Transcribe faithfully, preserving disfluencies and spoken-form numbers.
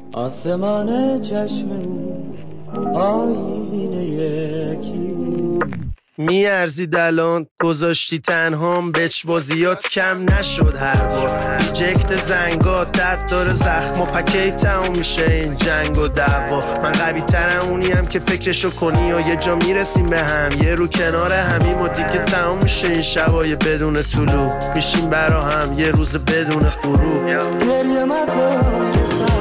آسمان چشم آینه یکی میارزی دلان گذاشتی تنهام بچ بازیات کم نشد هر بار ریجکت زنگات درد داره زخم و پکی تموم میشه این جنگ و دعوا من قوی ترم اونیم که فکرشو کنی و یه جا میرسیم به هم یه رو کنار همیم و دیگه تموم میشه این شبای بدون طلوع میشیم برا هم یه روز بدون غروب گریه مکن که